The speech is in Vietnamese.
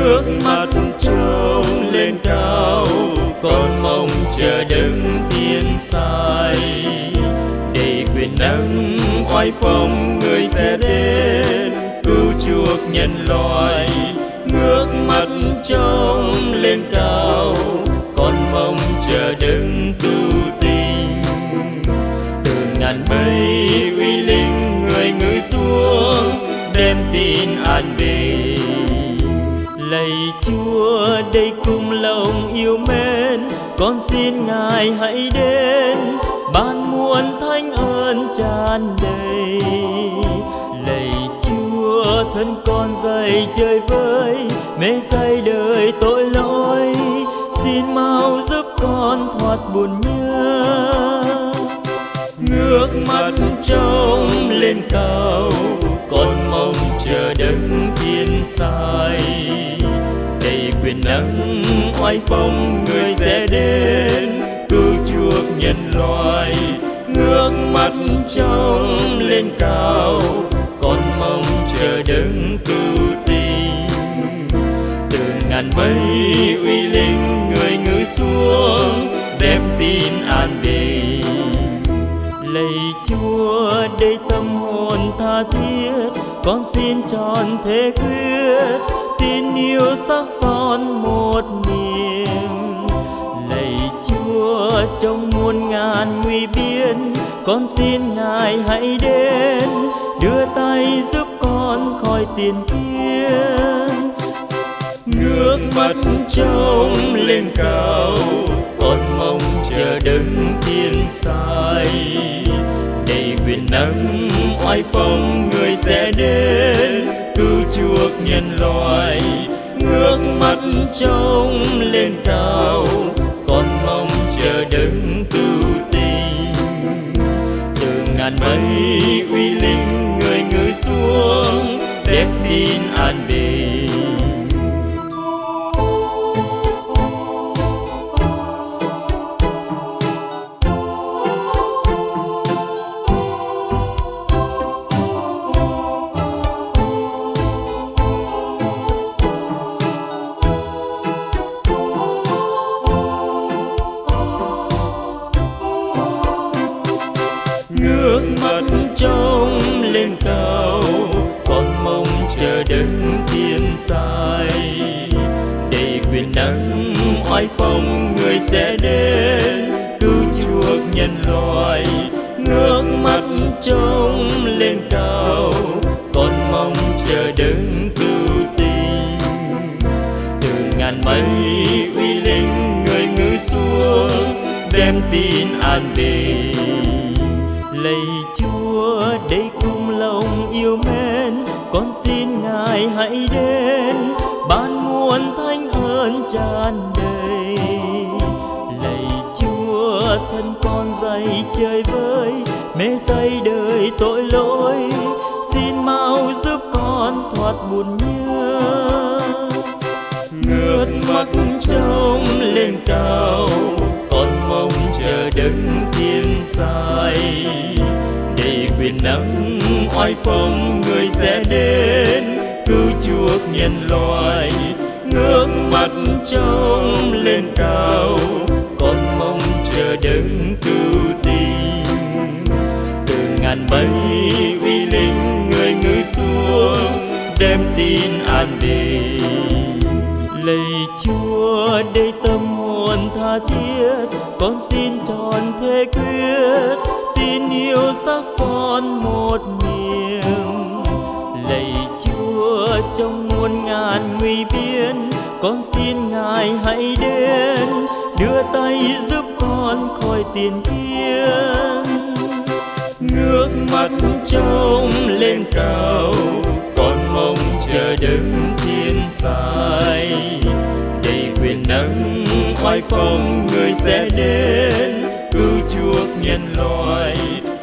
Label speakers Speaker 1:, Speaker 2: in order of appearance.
Speaker 1: ngước mắt trông lên cao, con mong chờ đấng thiên sai. Để quyền năng oai phong người sẽ đến, cứu chuộc nhân loại. Ngước mắt trông lên cao, con mong chờ đấng cứu tình. Từ ngàn mây uy linh người ngự xuống, đem tin an về. Lạy Chúa đây cung lòng yêu mến, con xin Ngài hãy đến, ban muôn thánh ơn tràn đầy. Lạy Chúa thân con dậy chơi với, mê say đời tội lỗi, xin mau giúp con thoát buồn nhớ. Ngước mắt trông lên cao, con mong chờ đấng thiên sai. Đầy quyền năng oai phong người sẽ đến, cứu chuộc nhân loại. Ngước mắt trông lên cao, con mong chờ đấng cứu tình. Từ ngàn mây uy linh người ngự xuống, đem tin an về. Lạy Chúa đây tâm hồn tha thiết, con xin tròn thế quyết, tin yêu sắc son một niềm. Lạy Chúa trong muôn ngàn nguy biên, con xin Ngài hãy đến, đưa tay giúp con khỏi tiền kiên. Ngước mắt trông lên cao, con mong chờ đấng thiên sai. Đầy quyền năng oai phong người sẽ đến, cứu chuộc nhân loại. Ngước mắt trông lên cao, con mong chờ đấng cứu tình. Từ ngàn mây uy linh người ngự xuống, đem tin an về. Ngước mắt trông lên cao, con mong chờ đấng thiên sai. Đầy quyền năng oai phong người sẽ đến, cứu chuộc nhân loại. Ngước mắt trông lên cao, con mong chờ đấng cứu tình. Từ ngàn mây uy linh người ngự xuống, đem tin an về. Lạy Chúa đây cung lòng yêu mến, con xin Ngài hãy đến, ban muôn thánh ơn tràn đầy. Lạy Chúa thân con dậy chơi với, mê say đời tội lỗi, xin mau giúp con thoát buồn nhớ. Ngước mắt trông lên cao, con mong chờ đấng thiên sai. Đầy quyền năng oai phong người sẽ đến, cứu chuộc nhân loại. Ngước mắt trông lên cao, con mong chờ đấng cứu tình. Từ ngàn mây uy linh người ngự xuống, đem tin an về. Lạy Chúa đây tâm hồn tha thiết, con xin tròn thế quyết, tin yêu sắc son một niềm. Lạy Chúa trong muôn ngàn nguy biên, con xin Ngài hãy đến, đưa tay giúp con khỏi tiền kiên. Ngước mắt trông lên cao, con mong chờ đấng thiên sai. Đầy quyền năng oai phong người sẽ đến, cứu chuộc nhân loại.